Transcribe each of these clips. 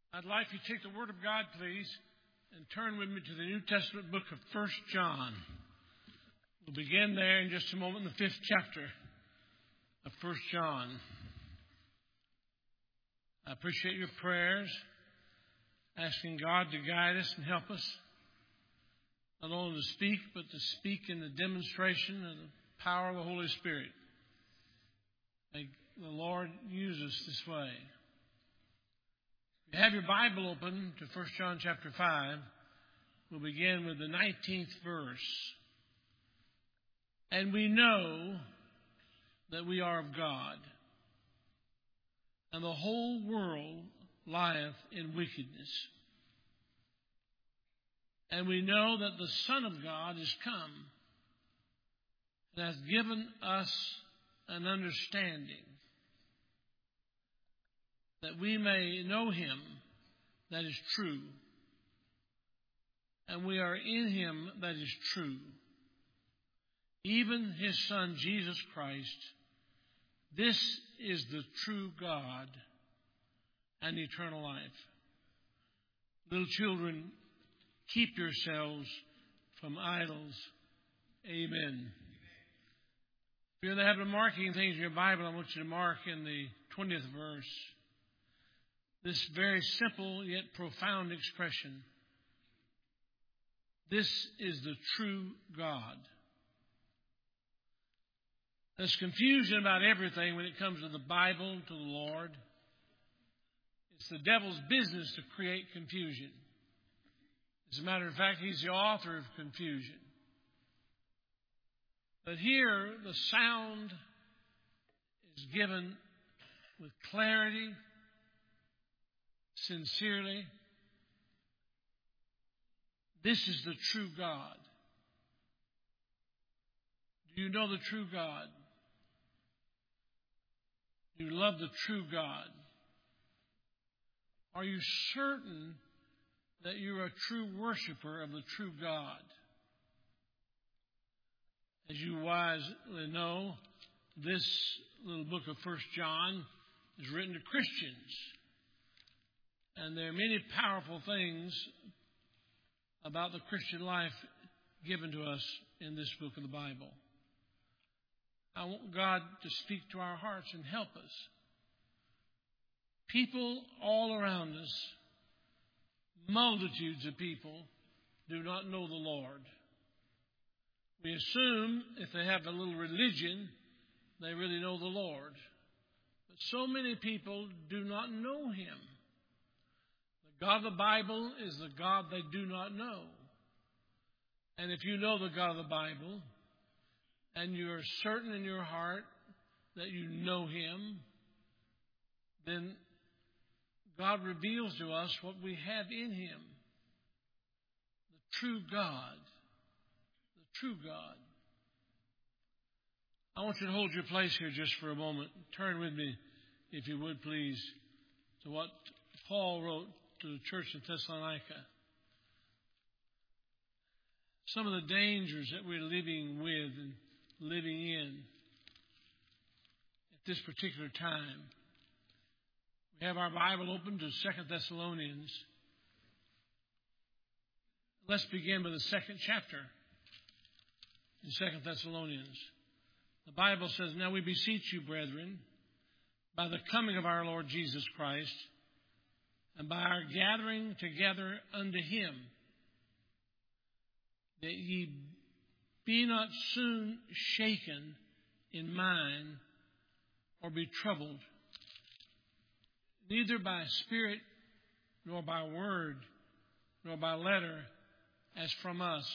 I'd like you to take the Word of God, please, and turn with me to the New Testament book of 1 John. We'll begin there in just a moment in the 5th chapter of 1 John. I appreciate your prayers, asking God to guide us and help us, not only to speak, but to speak in the demonstration of the power of the Holy Spirit. May the Lord use us this way. If you have your Bible open to 1 John chapter 5, we'll begin with the 19th verse. And we know that we are of God, and the whole world lieth in wickedness. And we know that the Son of God is come, and hath given us an understanding, that we may know him that is true, and we are in him that is true, even his Son Jesus Christ. This is the true God and eternal life. Little children, keep yourselves from idols. Amen. If you're in the habit of marking things in your Bible, I want you to mark in the 20th verse this very simple yet profound expression. This is the true God. There's confusion about everything when it comes to the Bible, to the Lord. It's the devil's business to create confusion. As a matter of fact, he's the author of confusion. But here, the sound is given with clarity, sincerely. This is the true God. Do you know the true God? Do you love the true God? Are you certain that you're a true worshiper of the true God? As you wisely know, this little book of 1 John is written to Christians. And there are many powerful things about the Christian life given to us in this book of the Bible. I want God to speak to our hearts and help us. People all around us, multitudes of people, do not know the Lord. We assume if they have a little religion, they really know the Lord. But so many people do not know him. The God of the Bible is the God they do not know. And if you know the God of the Bible, and you are certain in your heart that you know him, then God reveals to us what we have in him. The true God. The true God. I want you to hold your place here just for a moment. Turn with me, if you would please, to what Paul wrote to the church in Thessalonica. Some of the dangers that we're living with and living in at this particular time. We have our Bible open to 2 Thessalonians. Let's begin with the 2nd chapter in 2 Thessalonians. The Bible says, "Now we beseech you, brethren, by the coming of our Lord Jesus Christ, and by our gathering together unto him, that ye be not soon shaken in mind, or be troubled, neither by spirit, nor by word, nor by letter, as from us,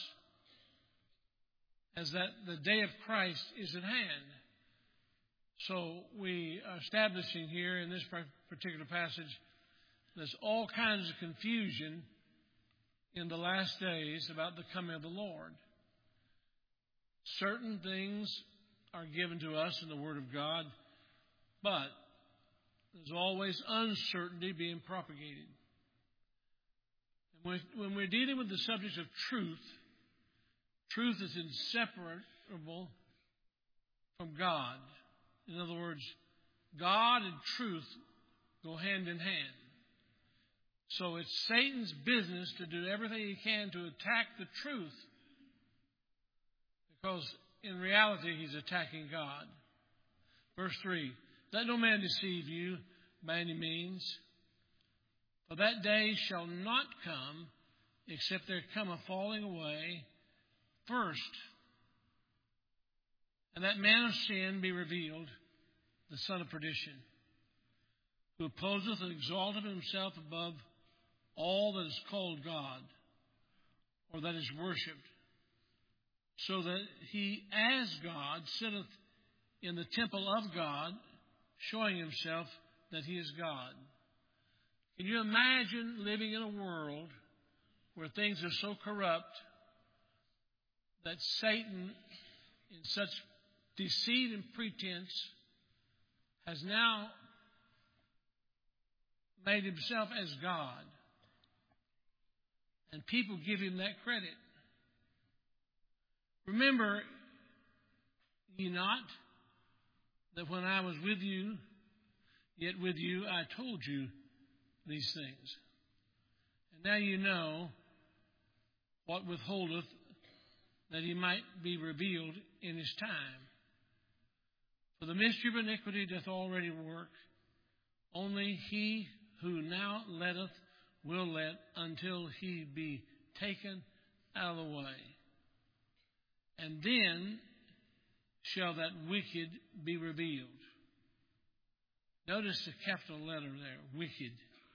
as that the day of Christ is at hand." So we are establishing here in this particular passage, there's all kinds of confusion in the last days about the coming of the Lord. Certain things are given to us in the Word of God, but there's always uncertainty being propagated. And when we're dealing with the subject of truth, truth is inseparable from God. In other words, God and truth go hand in hand. So it's Satan's business to do everything he can to attack the truth, because in reality he's attacking God. Verse 3, let no man deceive you by any means, for that day shall not come except there come a falling away first, and that man of sin be revealed, the son of perdition, who opposeth and exalteth himself above all that is called God, or that is worshipped, so that he as God sitteth in the temple of God, showing himself that he is God. Can you imagine living in a world where things are so corrupt that Satan, in such deceit and pretense, has now made himself as God? And people give him that credit. Remember ye not that when I was with you, yet with you I told you these things. And now you know what withholdeth, that he might be revealed in his time. For the mystery of iniquity doth already work. Only he who now letteth will let until he be taken out of the way. And then shall that wicked be revealed. Notice the capital letter there, wicked.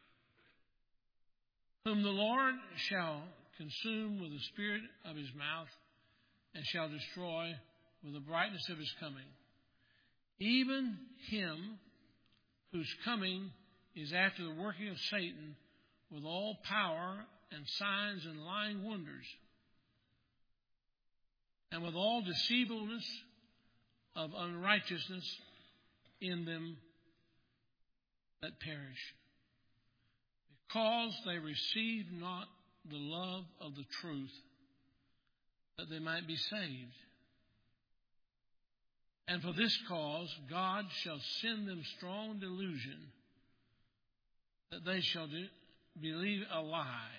Whom the Lord shall consume with the spirit of his mouth, and shall destroy with the brightness of his coming. Even him whose coming is after the working of Satan with all power and signs and lying wonders, and with all deceivableness of unrighteousness in them that perish, because they receive not the love of the truth, that they might be saved. And for this cause God shall send them strong delusion, that they shall believe a lie,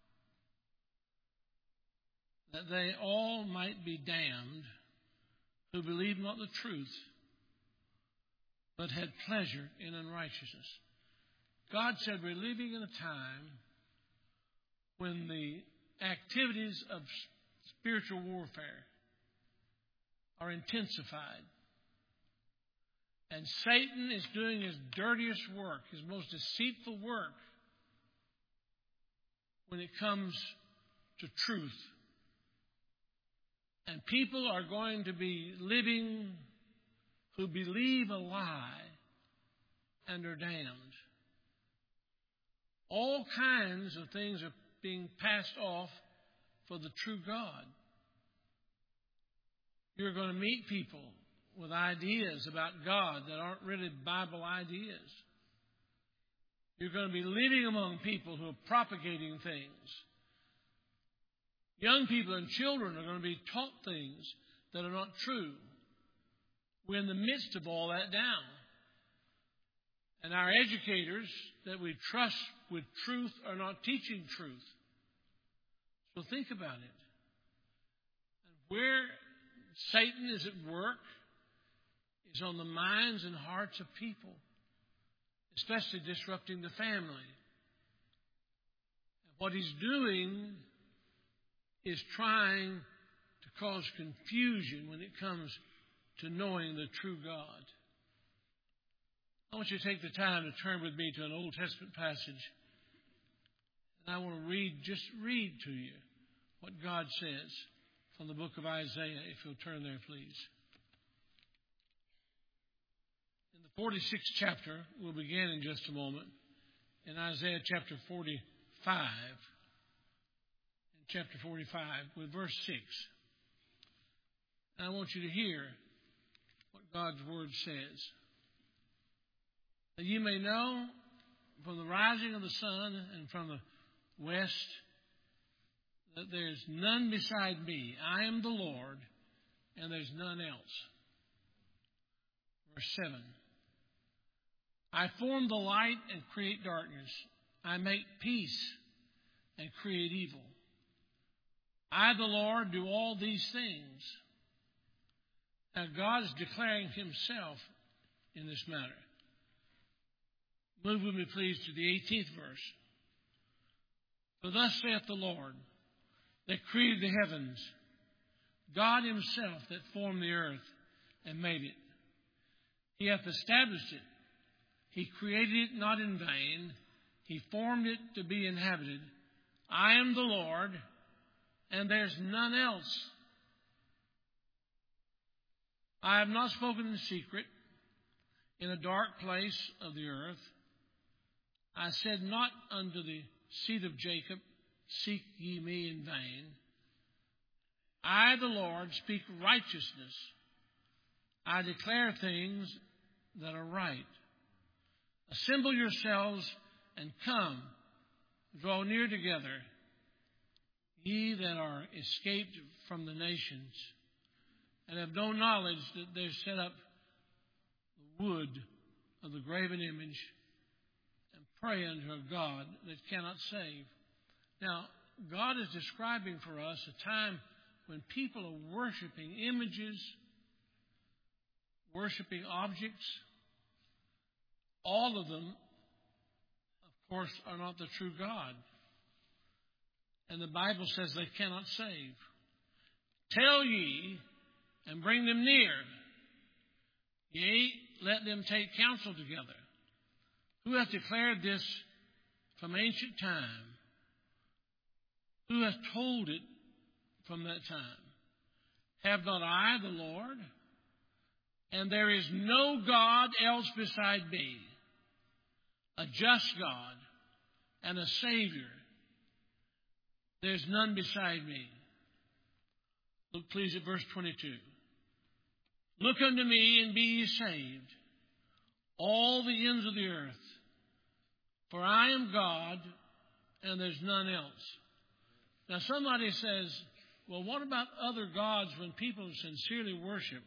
that they all might be damned, who believe not the truth, but had pleasure in unrighteousness. God said we're living in a time when the activities of spiritual warfare are intensified. And Satan is doing his dirtiest work, his most deceitful work, when it comes to truth. And people are going to be living who believe a lie and are damned. All kinds of things are being passed off for the true God. You're going to meet people with ideas about God that aren't really Bible ideas. You're going to be living among people who are propagating things. Young people and children are going to be taught things that are not true. We're in the midst of all that now. And our educators that we trust with truth are not teaching truth. So think about it. And where Satan is at work is on the minds and hearts of people, especially disrupting the family. And what he's doing is trying to cause confusion when it comes to knowing the true God. I want you to take the time to turn with me to an Old Testament passage. And I want to just read to you what God says from the book of Isaiah, if you'll turn there, please. In the 46th chapter, we'll begin in just a moment, in Isaiah chapter 45. In chapter 45, with verse 6. And I want you to hear what God's word says. That you may know from the rising of the sun and from the west that there's none beside me. I am the Lord, and there's none else. Verse 7. I form the light and create darkness. I make peace and create evil. I, the Lord, do all these things. Now, God is declaring himself in this matter. Move with me, please, to the 18th verse. For thus saith the Lord, that created the heavens, God himself that formed the earth and made it. He hath established it. He created it not in vain. He formed it to be inhabited. I am the Lord, and there's none else. I have not spoken in secret in a dark place of the earth. I said not unto the seed of Jacob, seek ye me in vain. I, the Lord, speak righteousness. I declare things that are right. Assemble yourselves and come, draw near together, ye that are escaped from the nations, and have no knowledge that they've set up the wood of the graven image, and pray unto a God that cannot save. Now, God is describing for us a time when people are worshiping images, worshiping objects. All of them, of course, are not the true God. And the Bible says they cannot save. Tell ye, and bring them near. Yea, let them take counsel together. Who hath declared this from ancient time? Who hath told it from that time? Have not I the Lord? And there is no God else beside me, a just God and a Savior. There's none beside me. Look please at verse 22. Look unto me and be ye saved, all the ends of the earth. For I am God, and there's none else. Now somebody says, well, what about other gods when people sincerely worship?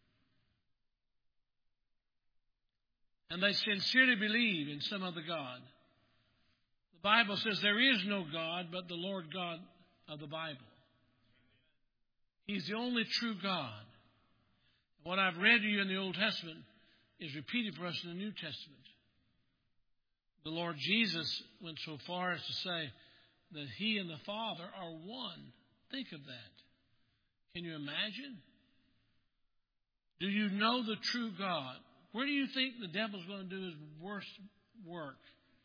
And they sincerely believe in some other God. The Bible says there is no God but the Lord God of the Bible. He's the only true God. What I've read to you in the Old Testament is repeated for us in the New Testament. The Lord Jesus went so far as to say that He and the Father are one. Think of that. Can you imagine? Do you know the true God? Where do you think the devil's going to do his worst work?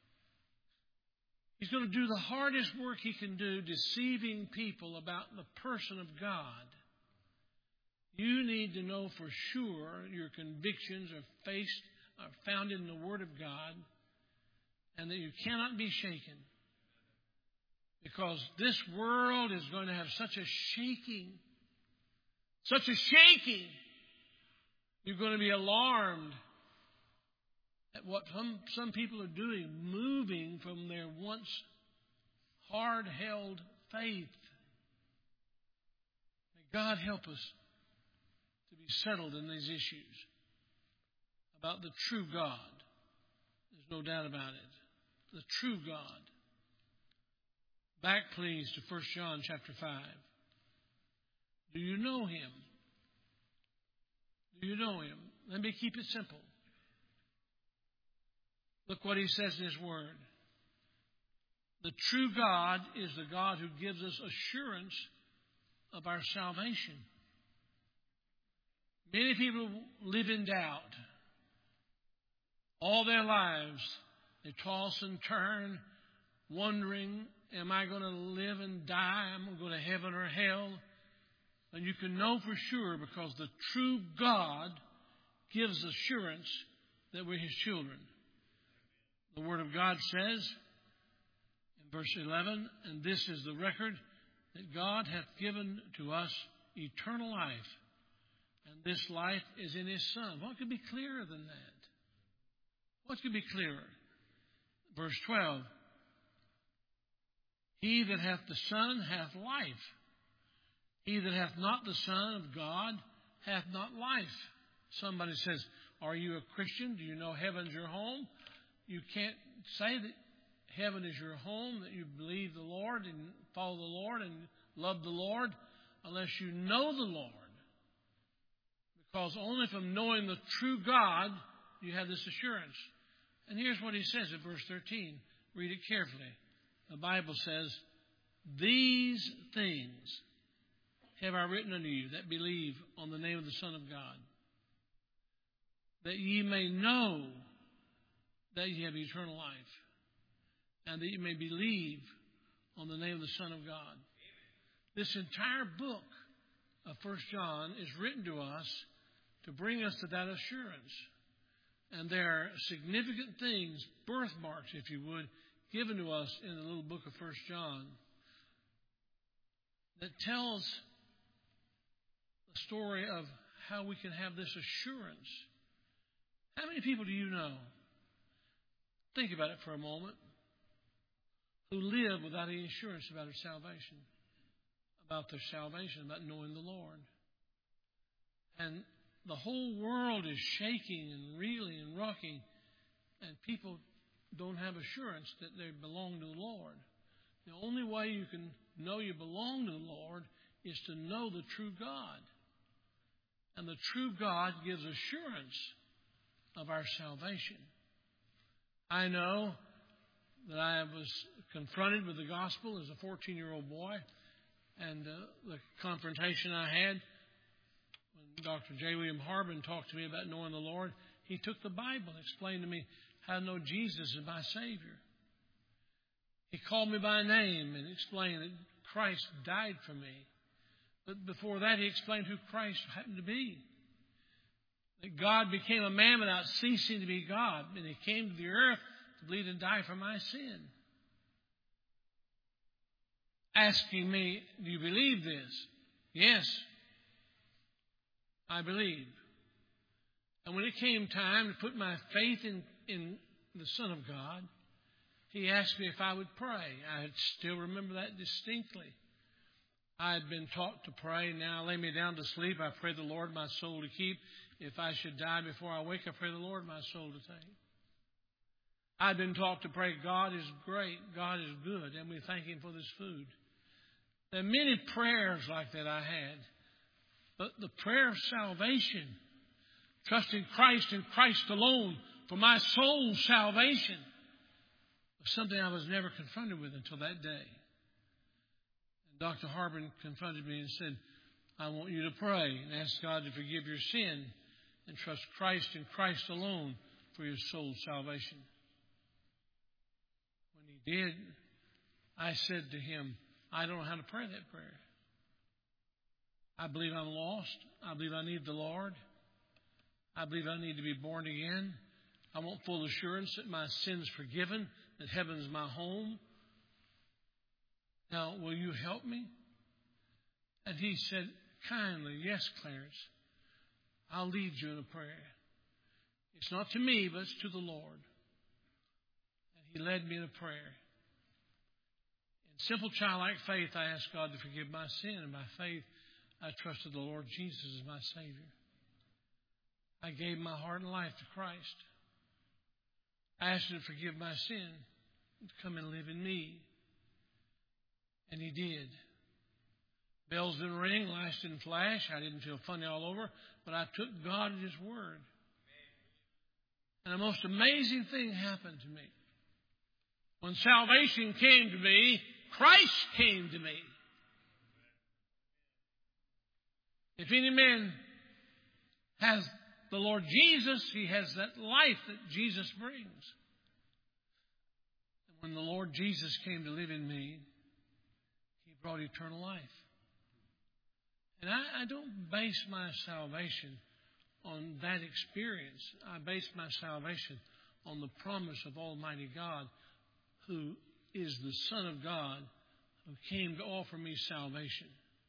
He's going to do the hardest work he can do, deceiving people about the person of God. You need to know for sure your convictions are found in the Word of God, and that you cannot be shaken. Because this world is going to have such a shaking. You're going to be alarmed at what some people are doing, moving from their once hard-held faith. May God help us to be settled in these issues about the true God. There's no doubt about it. The true God. Back, please, to 1 John chapter 5. Do you know Him? Do you know Him? Let me keep it simple. Look what He says in His Word. The true God is the God who gives us assurance of our salvation. Many people live in doubt. All their lives, they toss and turn, wondering, am I going to live and die? Am I going to heaven or hell? And you can know for sure because the true God gives assurance that we're His children. The Word of God says in verse 11, and this is the record that God hath given to us eternal life, and this life is in His Son. What could be clearer than that? What could be clearer? Verse 12, He that hath the Son hath life. He that hath not the Son of God hath not life. Somebody says, are you a Christian? Do you know heaven's your home? You can't say that heaven is your home, that you believe the Lord and follow the Lord and love the Lord, unless you know the Lord. Because only from knowing the true God you have this assurance. And here's what he says in verse 13. Read it carefully. The Bible says, "These things have I written unto you that believe on the name of the Son of God, that ye may know that ye have eternal life, and that ye may believe on the name of the Son of God." This entire book of 1 John is written to us to bring us to that assurance. And there are significant things, birthmarks, if you would, given to us in the little book of 1 John that tells the story of how we can have this assurance. How many people do you know? Think about it for a moment. Who live without any assurance about their salvation. About knowing the Lord. And the whole world is shaking and reeling and rocking, and people don't have assurance that they belong to the Lord. The only way you can know you belong to the Lord is to know the true God. And the true God gives assurance of our salvation. I know that I was confronted with the gospel as a 14-year-old boy, and the confrontation I had when Dr. J. William Harbin talked to me about knowing the Lord. He took the Bible and explained to me how to know Jesus as my Savior. He called me by name and explained that Christ died for me. But before that, he explained who Christ happened to be. That God became a man without ceasing to be God, and he came to the earth to bleed and die for my sin. Asking me, do you believe this? Yes, I believe. And when it came time to put my faith in the Son of God, he asked me if I would pray. I still remember that distinctly. I had been taught to pray. Now lay me down to sleep. I pray the Lord my soul to keep. If I should die before I wake, I pray the Lord my soul to take. I'd been taught to pray, God is great, God is good, and we thank him for this food. There are many prayers like that I had. But the prayer of salvation, trusting Christ and Christ alone for my soul's salvation, was something I was never confronted with until that day. And Dr. Harbin confronted me and said, I want you to pray and ask God to forgive your sin and trust Christ and Christ alone for your soul's salvation. When he did, I said to him, I don't know how to pray that prayer. I believe I'm lost. I believe I need the Lord. I believe I need to be born again. I want full assurance that my sin's forgiven, that heaven's my home. Now, will you help me? And he said, kindly, yes, Clarence, I'll lead you in a prayer. It's not to me, but it's to the Lord. And he led me in a prayer. In simple childlike faith, I asked God to forgive my sin, and by faith, I trusted the Lord Jesus as my Savior. I gave my heart and life to Christ. I asked him to forgive my sin and to come and live in me. And he did. Bells didn't ring, lights didn't flash. I didn't feel funny all over, but I took God at his word. And the most amazing thing happened to me. When salvation came to me, Christ came to me. If any man has the Lord Jesus, he has that life that Jesus brings. And when the Lord Jesus came to live in me, he brought eternal life. And I don't base my salvation on that experience. I base my salvation on the promise of Almighty God, who is the Son of God, who came to offer me salvation.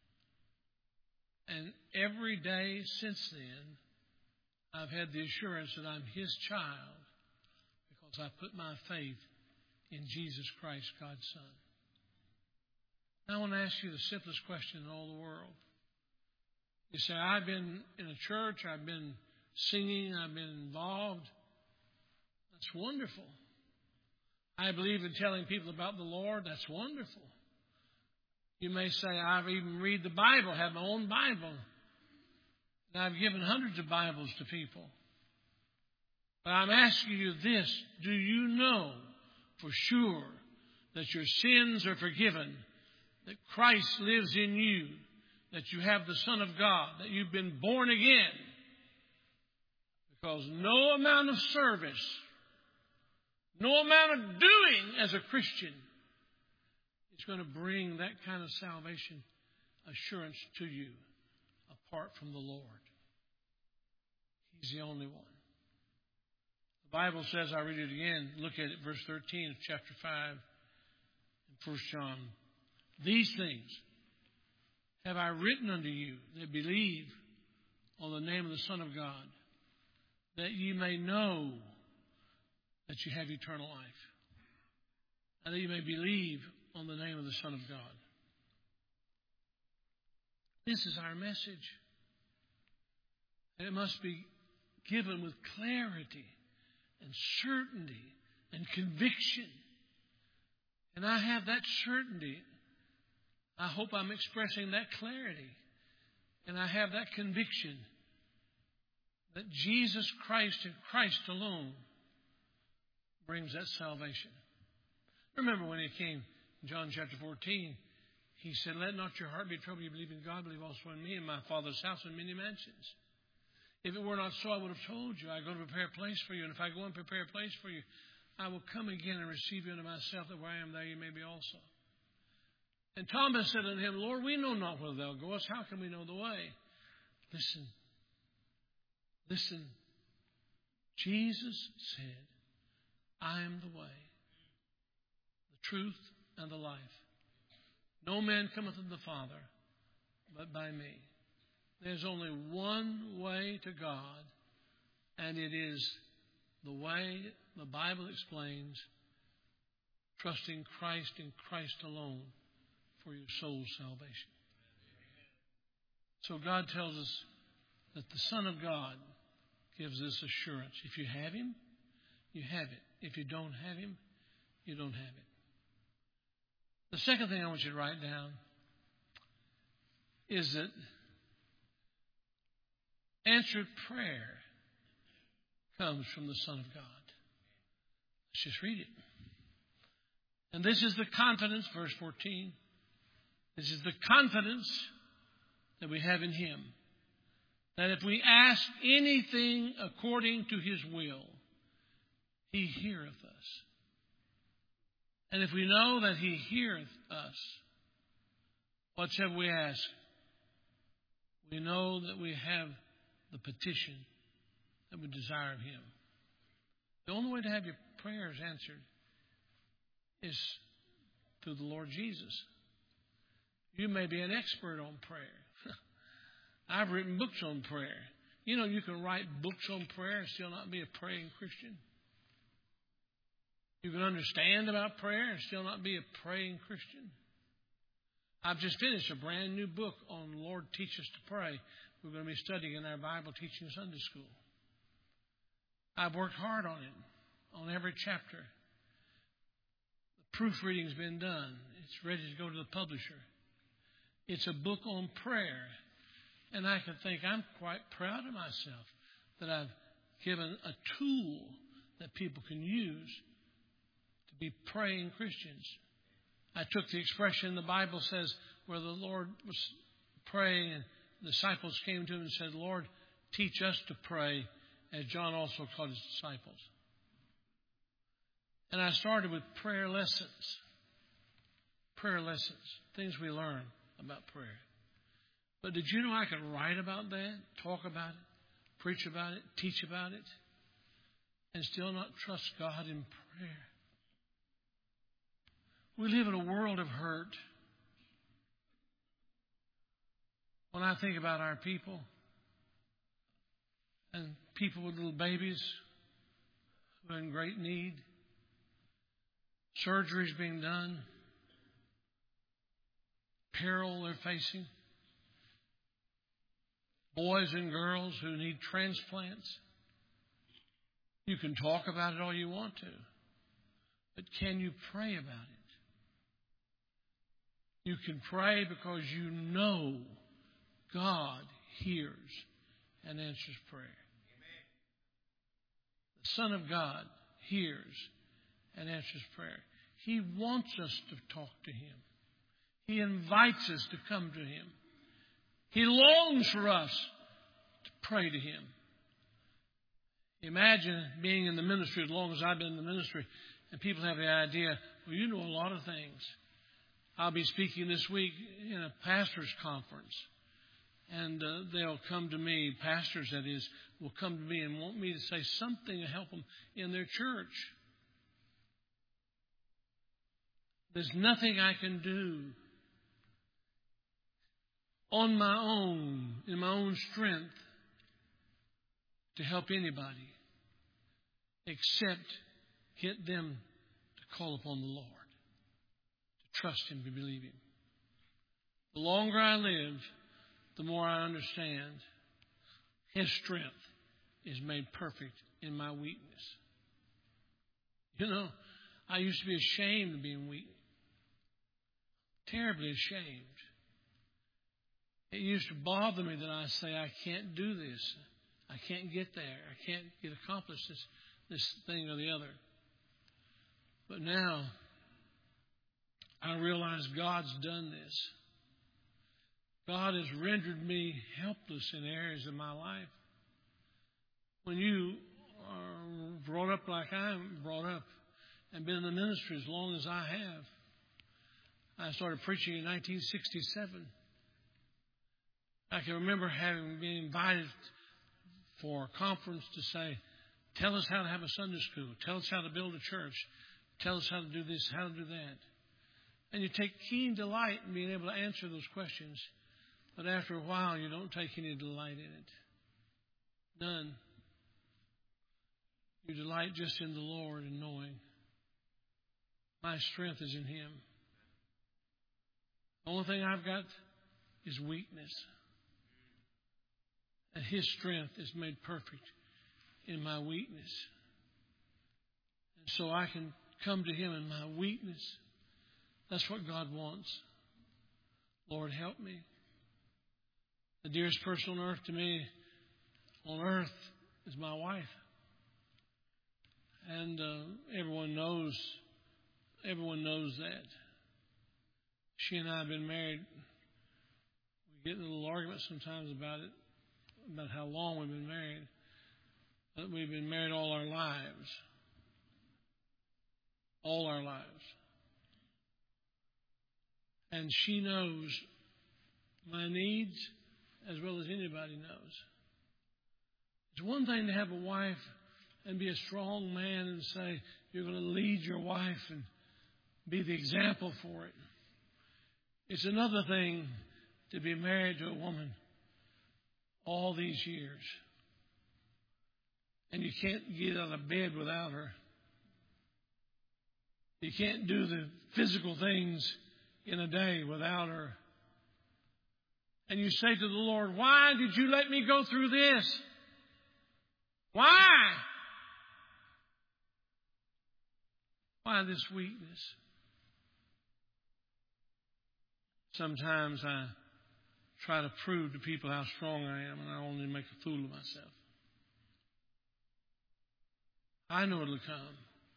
And every day since then, I've had the assurance that I'm his child because I put my faith in Jesus Christ, God's Son. Now I want to ask you the simplest question in all the world. You say, I've been in a church, I've been singing, I've been involved. That's wonderful. I believe in telling people about the Lord. That's wonderful. You may say, I've even read the Bible, have my own Bible. And I've given hundreds of Bibles to people. But I'm asking you this. Do you know for sure that your sins are forgiven, that Christ lives in you, that you have the Son of God, that you've been born again? Because no amount of service, no amount of doing as a Christian is going to bring that kind of salvation assurance to you apart from the Lord. He's the only one. The Bible says, I'll read it again. Look at it, verse 13 of chapter 5 in 1 John. These things have I written unto you that believe on the name of the Son of God, that ye may know that you have eternal life, and that you may believe on the name of the Son of God. This is our message. And it must be given with clarity and certainty and conviction. And I have that certainty. I hope I'm expressing that clarity. And I have that conviction that Jesus Christ and Christ alone brings that salvation. Remember when he came in John chapter 14, he said, let not your heart be troubled. You believe in God, believe also in me. In my Father's house are many mansions. If it were not so, I would have told you. I go to prepare a place for you. And if I go and prepare a place for you, I will come again and receive you unto myself, that where I am, there you may be also. And Thomas said unto him, Lord, we know not whither thou goest. How can we know the way? Listen. Listen. Jesus said, I am the way, the truth, and the life. No man cometh to the Father but by me. There's only one way to God, and it is the way the Bible explains, trusting Christ and Christ alone for your soul's salvation. So God tells us that the Son of God gives this assurance. If you have Him, you have it. If you don't have Him, you don't have it. The second thing I want you to write down is that answered prayer comes from the Son of God. Let's just read it. And this is the confidence, verse 14. This is the confidence that we have in Him, that if we ask anything according to His will, He heareth us. And if we know that He heareth us, whatsoever we ask, we know that we have the petition that we desire of Him. The only way to have your prayers answered is through the Lord Jesus. You may be an expert on prayer. I've written books on prayer. You know, you can write books on prayer and still not be a praying Christian. You can understand about prayer and still not be a praying Christian. I've just finished a brand new book on Lord Teach Us to Pray. We're going to be studying in our Bible teaching Sunday school. I've worked hard on it, on every chapter. The proofreading's been done. It's ready to go to the publisher. It's a book on prayer. And I can think I'm quite proud of myself that I've given a tool that people can use to be praying Christians. I took the expression the Bible says where the Lord was praying and the disciples came to him and said, Lord, teach us to pray, as John also taught his disciples. And I started with prayer lessons. Prayer lessons, things we learn about prayer. But did you know I could write about that, talk about it, preach about it, teach about it, and still not trust God in prayer? We live in a world of hurt. When I think about our people and people with little babies who are in great need, surgeries being done, peril they're facing, boys and girls who need transplants. You can talk about it all you want to. But can you pray about it? You can pray because you know God hears and answers prayer. Amen. The Son of God hears and answers prayer. He wants us to talk to Him. He invites us to come to Him. He longs for us to pray to Him. Imagine being in the ministry as long as I've been in the ministry, and people have the idea, well, you know a lot of things. I'll be speaking this week in a pastor's conference, and they'll come to me, pastors that is, will come to me and want me to say something to help them in their church. There's nothing I can do on my own, in my own strength, to help anybody except get them to call upon the Lord, to trust Him, to believe Him. The longer I live, the more I understand His strength is made perfect in my weakness. You know, I used to be ashamed of being weak. Terribly ashamed. It used to bother me that I say, I can't do this. I can't get there. I can't accomplish this thing or the other. But now, I realize God's done this. God has rendered me helpless in areas of my life. When you are brought up like I'm brought up and been in the ministry as long as I have, I started preaching in 1967. I can remember having been invited for a conference to say, tell us how to have a Sunday school. Tell us how to build a church. Tell us how to do this, how to do that. And you take keen delight in being able to answer those questions. But after a while, you don't take any delight in it. None. You delight just in the Lord and knowing my strength is in Him. The only thing I've got is weakness. And His strength is made perfect in my weakness. And so I can come to Him in my weakness. That's what God wants. Lord, help me. The dearest person on earth is my wife. And everyone knows that. She and I have been married. We get in a little argument sometimes about it, about how long we've been married. But we've been married all our lives. All our lives. And she knows my needs as well as anybody knows. It's one thing to have a wife and be a strong man and say, you're going to lead your wife and be the example for it. It's another thing to be married to a woman all these years. And you can't get out of bed without her. You can't do the physical things in a day without her. And you say to the Lord, why did you let me go through this? Why? Why this weakness? Sometimes I try to prove to people how strong I am, and I only make a fool of myself. I know it'll come.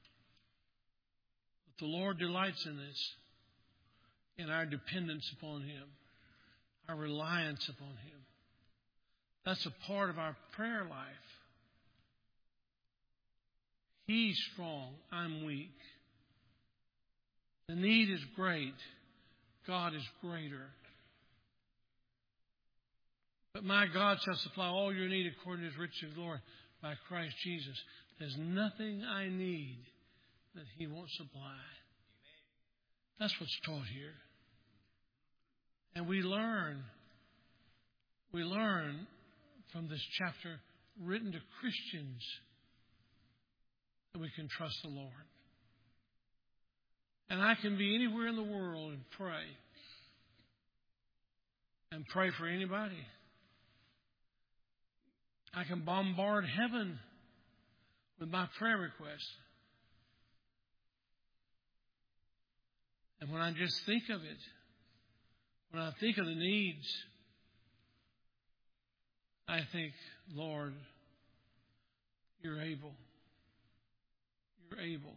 But the Lord delights in this, in our dependence upon Him, our reliance upon Him. That's a part of our prayer life. He's strong, I'm weak. The need is great. God is greater. But my God shall supply all your need according to His riches and glory by Christ Jesus. There's nothing I need that He won't supply. That's what's taught here. And we learn from this chapter written to Christians that we can trust the Lord. And I can be anywhere in the world and pray. And pray for anybody. I can bombard heaven with my prayer requests. And when I just think of it, when I think of the needs, I think, Lord, you're able. You're able.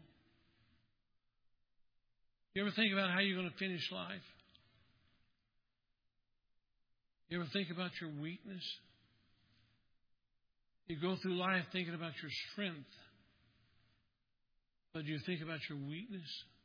You ever think about how you're going to finish life? You ever think about your weakness? You go through life thinking about your strength, but do you think about your weakness?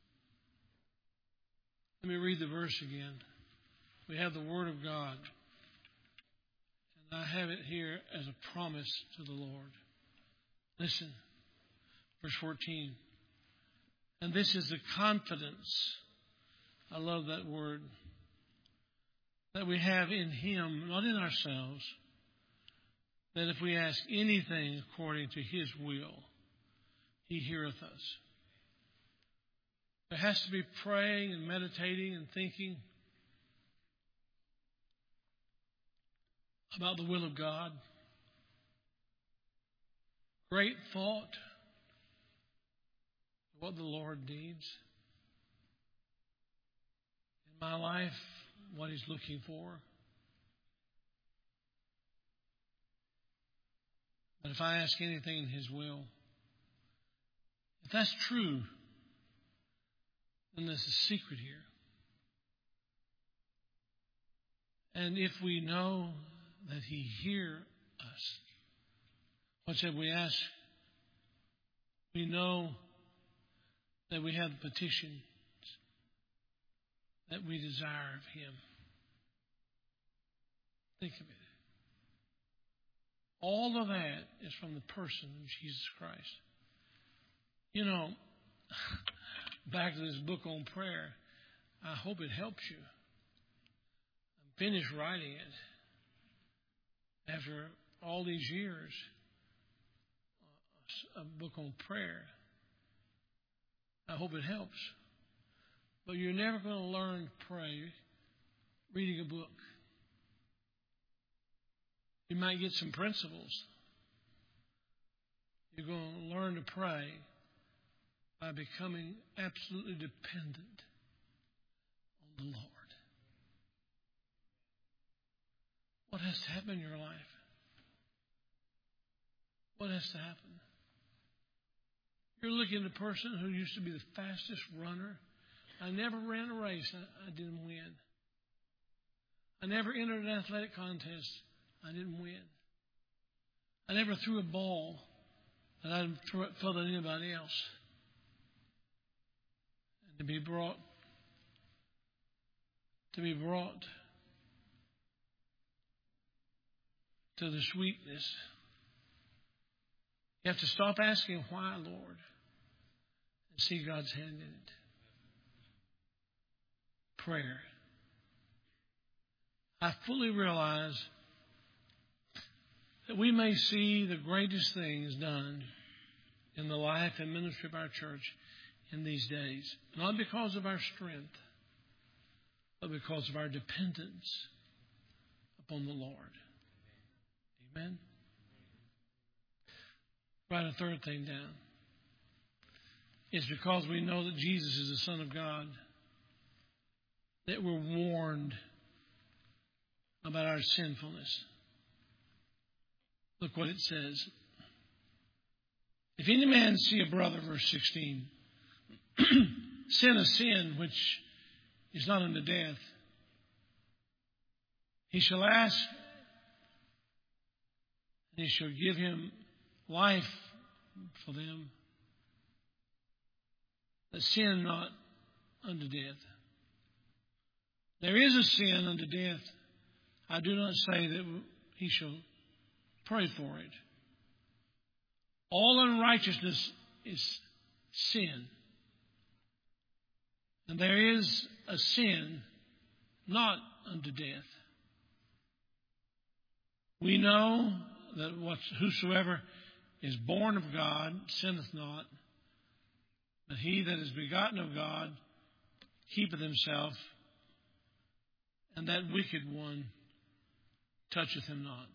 Let me read the verse again. We have the Word of God, and I have it here as a promise to the Lord. Listen, verse 14. And this is the confidence, I love that word, that we have in Him, not in ourselves, that if we ask anything according to His will, He heareth us. There has to be praying and meditating and thinking about the will of God. Great thought, what the Lord needs in my life, what He's looking for. But if I ask anything in His will, if that's true, then there's a secret here. And if we know that He hears us, what shall we ask? We know that we have the petitions that we desire of Him. Think of it. All of that is from the person of Jesus Christ. You know, back to this book on prayer, I hope it helps you. I'm finished writing it after all these years, a book on prayer. I hope it helps. But you're never going to learn to pray reading a book. You might get some principles. You're going to learn to pray by becoming absolutely dependent on the Lord. What has to happen in your life? What has to happen? You're looking at a person who used to be the fastest runner. I never ran a race. I didn't win. I never entered an athletic contest. I didn't win. I never threw a ball that I'd throw it further than anybody else. And to be brought to the sweetness, you have to stop asking why, Lord, and see God's hand in it. Prayer. I fully realize that we may see the greatest things done in the life and ministry of our church in these days, not because of our strength, but because of our dependence upon the Lord. Amen? Write a third thing down. It's because we know that Jesus is the Son of God that we're warned about our sinfulness. Look what it says. If any man see a brother, verse 16, sin a sin which is not unto death, he shall ask, and he shall give him life for them that sin not unto death. There is a sin unto death. I do not say that he shall pray for it. All unrighteousness is sin. And there is a sin not unto death. We know that whosoever is born of God sinneth not, but he that is begotten of God keepeth himself, and that wicked one toucheth him not.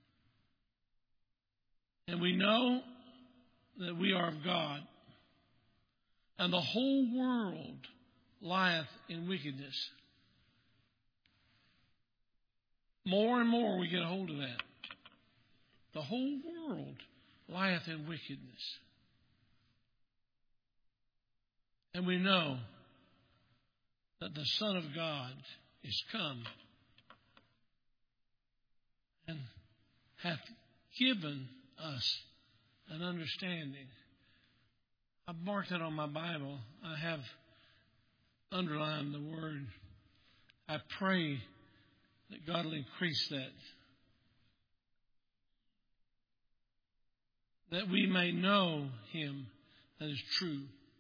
And we know that we are of God, and the whole world lieth in wickedness. More and more we get a hold of that. The whole world lieth in wickedness. And we know that the Son of God is come and hath given us an understanding. I've marked it on my Bible. I have underlined the word. I pray that God will increase that. That we may know Him that is true.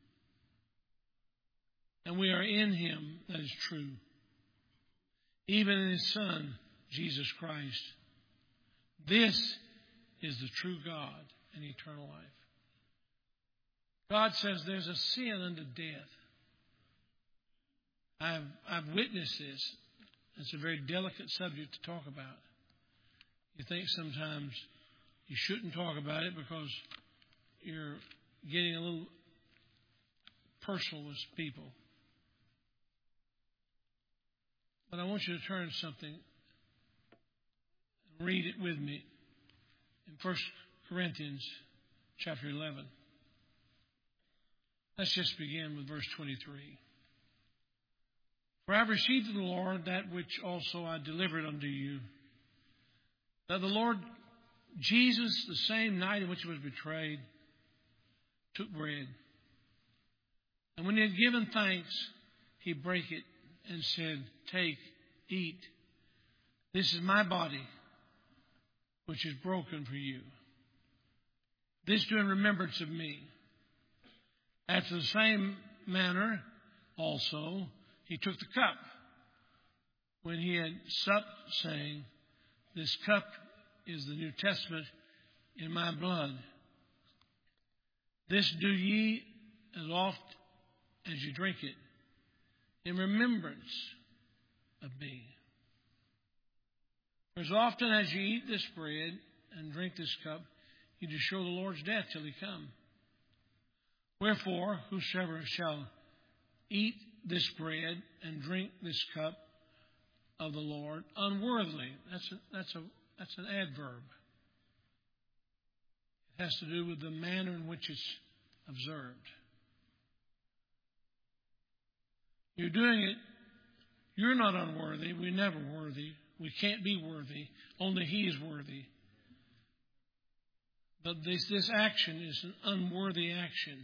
And we are in Him that is true. Even in His Son, Jesus Christ. This is the true God and eternal life. God says there's a sin unto death. I've witnessed this. It's a very delicate subject to talk about. You think sometimes you shouldn't talk about it because you're getting a little personal with people. But I want you to turn to something and read it with me in 1 Corinthians chapter 11. Let's just begin with verse 23. For I have received of the Lord that which also I delivered unto you, that the Lord Jesus, the same night in which he was betrayed, took bread. And when he had given thanks, he brake it and said, Take, eat. This is my body, which is broken for you. This do in remembrance of me. After the same manner also, he took the cup when he had supped, saying, This cup is the New Testament in my blood. This do ye as oft as you drink it, in remembrance of me. For as often as you eat this bread and drink this cup, you do show the Lord's death till he come. Wherefore, whosoever shall eat this bread and drink this cup of the Lord unworthily, that's an adverb. It has to do with the manner in which it's observed. You're doing it. You're not unworthy. We're never worthy. We can't be worthy. Only he is worthy. But this action is an unworthy action.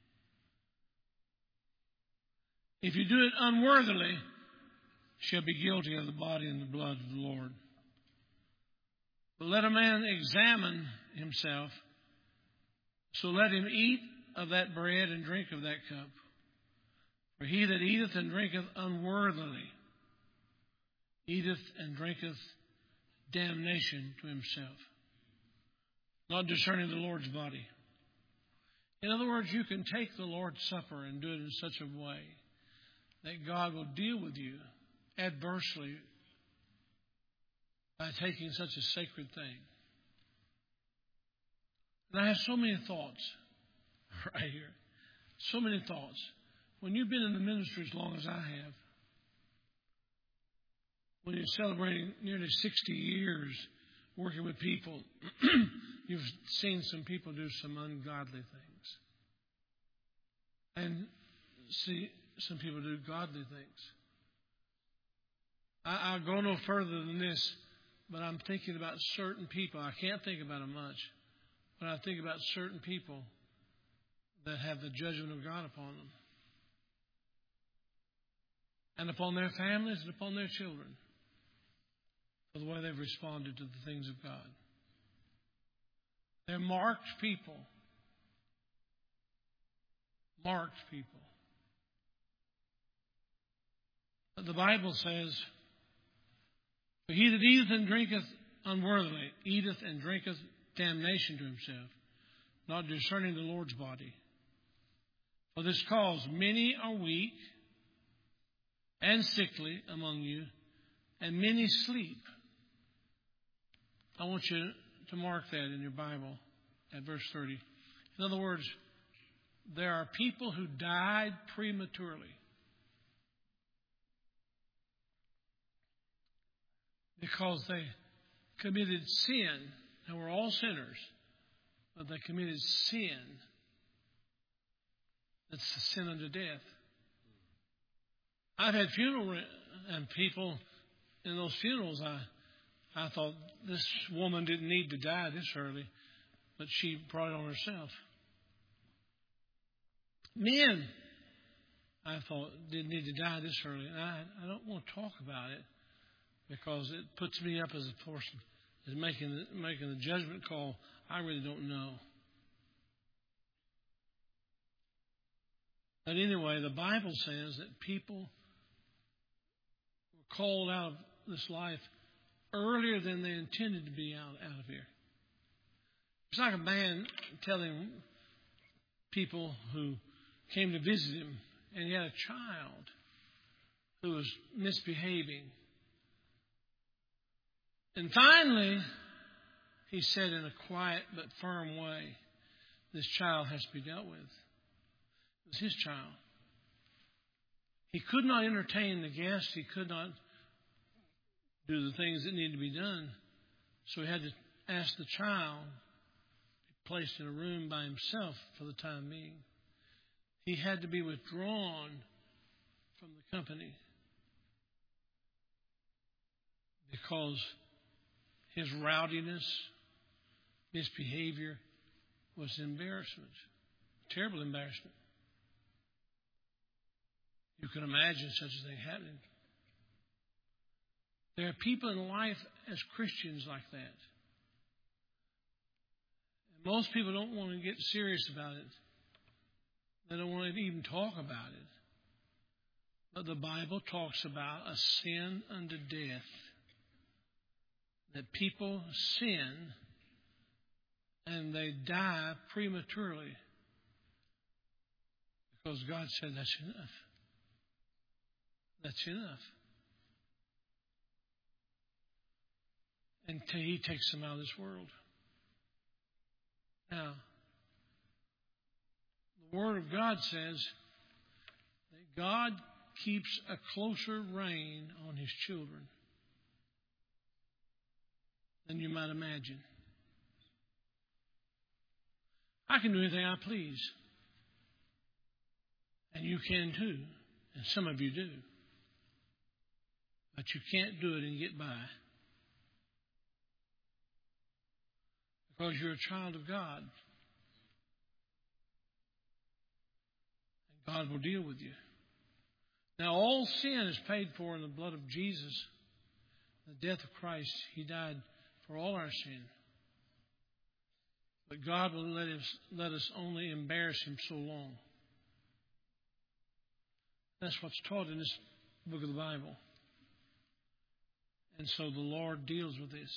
If you do it unworthily, shall be guilty of the body and the blood of the Lord. But let a man examine himself, so let him eat of that bread and drink of that cup. For he that eateth and drinketh unworthily eateth and drinketh damnation to himself, not discerning the Lord's body. In other words, you can take the Lord's Supper and do it in such a way that God will deal with you adversely by taking such a sacred thing. And I have so many thoughts right here. So many thoughts. When you've been in the ministry as long as I have, when you're celebrating nearly 60 years working with people, you've seen some people do some ungodly things. And see some people do godly things. I'll go no further than this, but I'm thinking about certain people. I can't think about them much, but I think about certain people that have the judgment of God upon them, and upon their families and upon their children, for the way they've responded to the things of God. They're marked people. Marked people. But the Bible says, For he that eateth and drinketh unworthily eateth and drinketh damnation to himself, not discerning the Lord's body. For this cause many are weak and sickly among you, and many sleep. I want you to mark that in your Bible at verse 30. In other words, there are people who died prematurely. because they committed sin. And we're all sinners, but they committed sin. That's the sin unto death. I've had funeral and people in those funerals, I thought this woman didn't need to die this early, but she brought it on herself. Men, I thought, didn't need to die this early. And I don't want to talk about it because it puts me up as a person is making the judgment call. I really don't know. But anyway, the Bible says that people were called out of this life earlier than they intended to be out of here. It's like a man telling people who came to visit him, and he had a child who was misbehaving. And finally, he said in a quiet but firm way, this child has to be dealt with. It was his child. He could not entertain the guest. He could not do the things that needed to be done. So he had to ask the child to be placed in a room by himself for the time being. He had to be withdrawn from the company because his rowdiness, misbehavior was embarrassment, terrible embarrassment. You can imagine such a thing happening. There are people in life as Christians like that. And most people don't want to get serious about it. They don't want to even talk about it. But the Bible talks about a sin unto death. That people sin and they die prematurely because God said that's enough. That's enough. And He takes them out of this world. Now, the Word of God says that God keeps a closer rein on His children than you might imagine. I can do anything I please. And you can too. And some of you do. But you can't do it and get by. Because you're a child of God. And God will deal with you. Now, all sin is paid for in the blood of Jesus. The death of Christ, He died for all our sin. But God will let us only embarrass Him so long. That's what's taught in this book of the Bible. And so the Lord deals with this.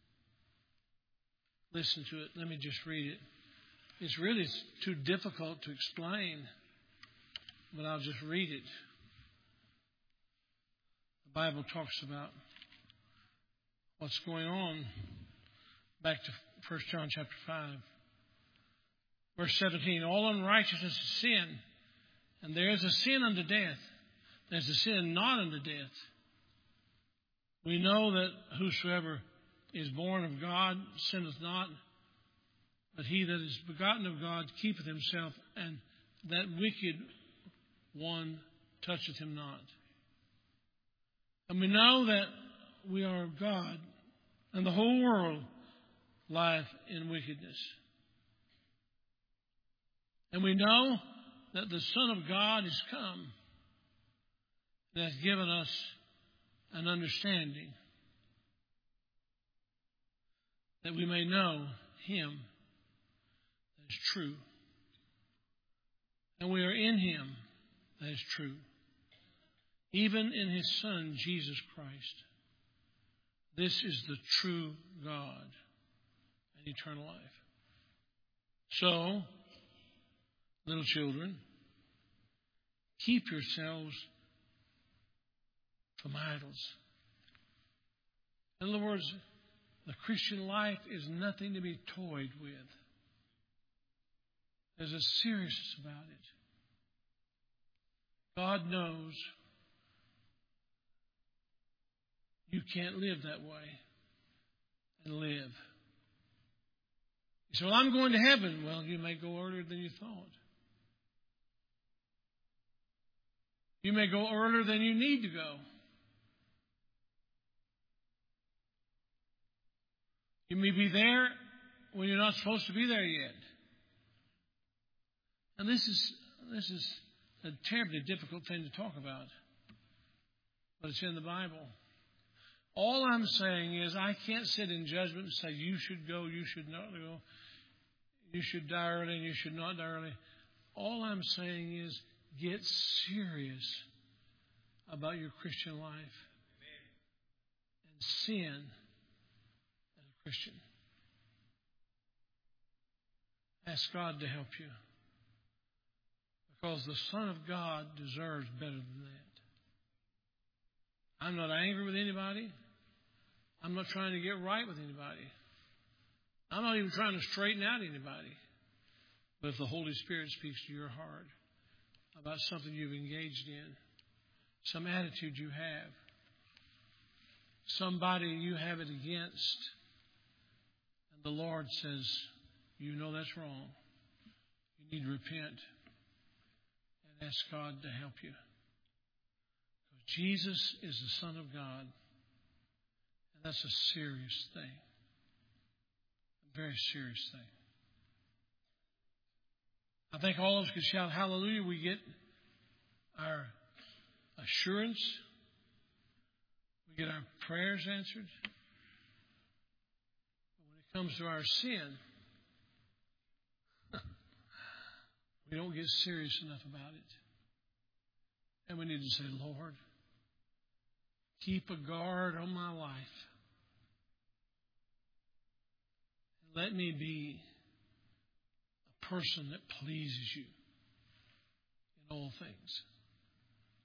Listen to it. Let me just read it. It's really too difficult to explain, but I'll just read it. The Bible talks about what's going on. Back to 1 John chapter 5. Verse 17. All unrighteousness is sin. And there is a sin unto death. There's a sin not unto death. We know that whosoever is born of God sinneth not. But he that is begotten of God keepeth himself. And that wicked one toucheth him not. And we know that we are of God. And the whole world lieth in wickedness. And we know that the Son of God is come and has given us an understanding that we may know Him that is true. And we are in Him that is true, even in His Son, Jesus Christ. This is the true God and eternal life. So, little children, keep yourselves from idols. In other words, the Christian life is nothing to be toyed with. There's a seriousness about it. God knows You can't live that way and live. You say, well, I'm going to heaven. Well, you may go earlier than you thought. You may go earlier than you need to go. You may be there when you're not supposed to be there yet. And this is a terribly difficult thing to talk about. But it's in the Bible. All I'm saying is I can't sit in judgment and say you should go, you should not go, you should die early and you should not die early. All I'm saying is get serious about your Christian life. Amen. And sin as a Christian. Ask God to help you. Because the Son of God deserves better than that. I'm not angry with anybody. I'm not trying to get right with anybody. I'm not even trying to straighten out anybody. But if the Holy Spirit speaks to your heart about something you've engaged in, some attitude you have, somebody you have it against, and the Lord says, you know that's wrong. You need to repent and ask God to help you. Jesus is the Son of God. And that's a serious thing. A very serious thing. I think all of us could shout hallelujah. We get our assurance. We get our prayers answered. But when it comes to our sin, we don't get serious enough about it. And we need to say, Lord, keep a guard on my life. And let me be a person that pleases you in all things.